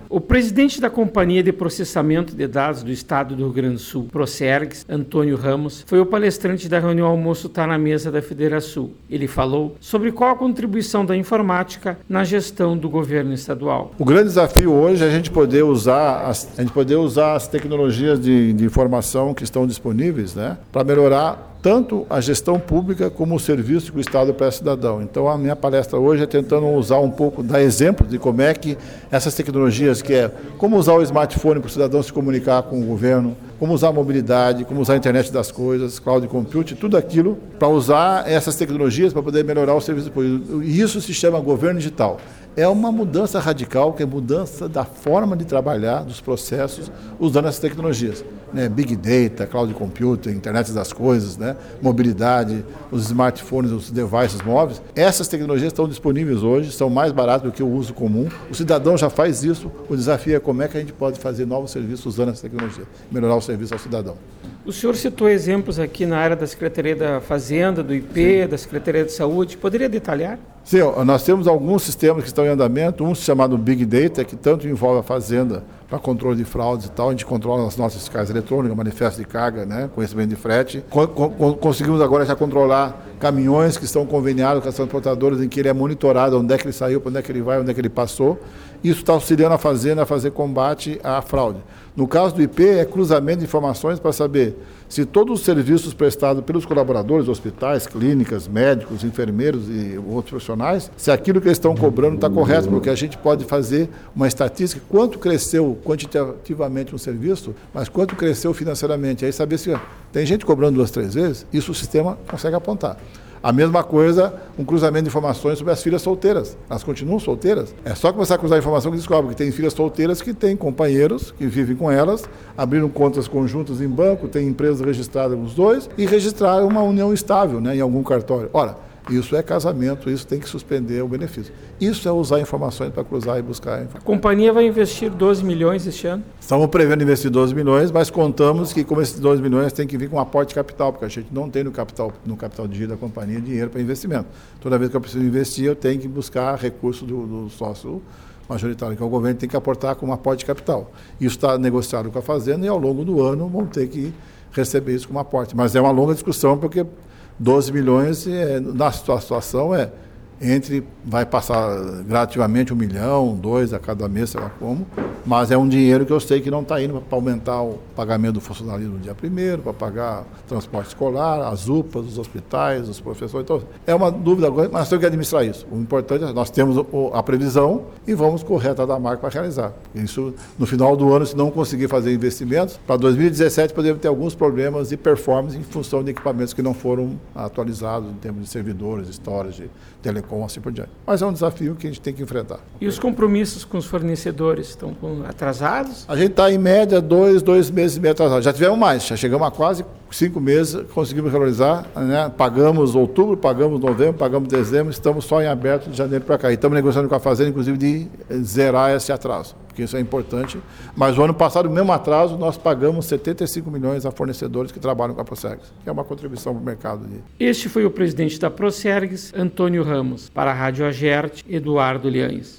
O presidente da Companhia de Processamento de Dados do Estado do Rio Grande do Sul, Procergs, Antônio Ramos, foi o palestrante da reunião Almoço Tá na Mesa da Federação. Ele falou sobre qual a contribuição da informática na gestão do governo estadual. O grande desafio hoje é a gente poder usar as tecnologias de informação que estão disponíveis, né, para melhorar tanto a gestão pública como o serviço que o Estado presta ao cidadão. Então a minha palestra hoje é tentando usar um pouco, dar exemplo de como é que essas tecnologias, que é como usar o smartphone para o cidadão se comunicar com o governo, como usar a mobilidade, como usar a internet das coisas, cloud computing, tudo aquilo para usar essas tecnologias para poder melhorar o serviço público. E isso se chama governo digital. É uma mudança radical, que é mudança da forma de trabalhar, dos processos, usando essas tecnologias. Né? Big Data, Cloud Computing, Internet das Coisas, né? Mobilidade, os smartphones, os devices móveis. Essas tecnologias estão disponíveis hoje, são mais baratas do que o uso comum. O cidadão já faz isso, o desafio é como é que a gente pode fazer novos serviços usando essa tecnologia, melhorar o serviço ao cidadão. O senhor citou exemplos aqui na área da Secretaria da Fazenda, do IP, da Secretaria de Saúde. Poderia detalhar? Sim, nós temos alguns sistemas que estão em andamento, um chamado Big Data, que tanto envolve a Fazenda para controle de fraudes e tal, a gente controla as nossas fiscais eletrônicas, manifesto de carga, né, conhecimento de frete. Conseguimos agora já controlar caminhões que estão conveniados com as transportadoras, em que ele é monitorado onde é que ele saiu, para onde é que ele vai, onde é que ele passou. Isso está auxiliando a Fazenda a fazer combate à fraude. No caso do IP, é cruzamento de informações para saber se todos os serviços prestados pelos colaboradores, hospitais, clínicas, médicos, enfermeiros e outros profissionais, se aquilo que eles estão cobrando está correto, porque a gente pode fazer uma estatística, quanto cresceu quantitativamente um serviço, mas quanto cresceu financeiramente. Aí saber se tem gente cobrando 2, 3 vezes, isso o sistema consegue apontar. A mesma coisa, um cruzamento de informações sobre as filhas solteiras. Elas continuam solteiras. É só começar a cruzar informação que descobre que tem filhas solteiras que têm companheiros que vivem com elas, abriram contas conjuntas em banco, tem empresas registradas os dois e registraram uma união estável, né, em algum cartório. Ora, isso é casamento, isso tem que suspender o benefício. Isso é usar informações para cruzar e buscar. A companhia vai investir 12 milhões este ano? Estamos prevendo investir 12 milhões, mas contamos que como esses 12 milhões tem que vir com um aporte de capital, porque a gente não tem no capital de giro da companhia dinheiro para investimento. Toda vez que eu preciso investir, eu tenho que buscar recurso do sócio majoritário, que é o governo, tem que aportar com um aporte de capital. Isso está negociado com a Fazenda e ao longo do ano vão ter que receber isso como aporte. Mas é uma longa discussão, porque 12 milhões, na situação, vai passar gradativamente 1 milhão, 2 a cada mês, sei lá como, mas é um dinheiro que eu sei que não está indo para aumentar o pagamento do funcionalismo no dia 1º, para pagar transporte escolar, as UPAs, os hospitais, os professores. Então, é uma dúvida agora, mas nós temos que administrar isso. O importante é nós temos a previsão e vamos correr atrás da marca para realizar. Isso, no final do ano, se não conseguir fazer investimentos, para 2017 podemos ter alguns problemas de performance em função de equipamentos que não foram atualizados em termos de servidores, storage, telecom, assim por diante. Mas é um desafio que a gente tem que enfrentar. E os compromissos com os fornecedores estão atrasados? A gente está em média 2 meses e meio atrasados. Já tivemos mais, já chegamos a quase 5 meses, conseguimos regularizar, né? Pagamos outubro, pagamos novembro, pagamos dezembro, estamos só em aberto de janeiro para cá. E estamos negociando com a Fazenda, inclusive, de zerar esse atraso, porque isso é importante. Mas o ano passado, o mesmo atraso, nós pagamos 75 milhões a fornecedores que trabalham com a Procergs, que é uma contribuição para o mercado. Este foi o presidente da Procergs, Antônio Ramos. Para a Rádio Agerte, Eduardo Liães.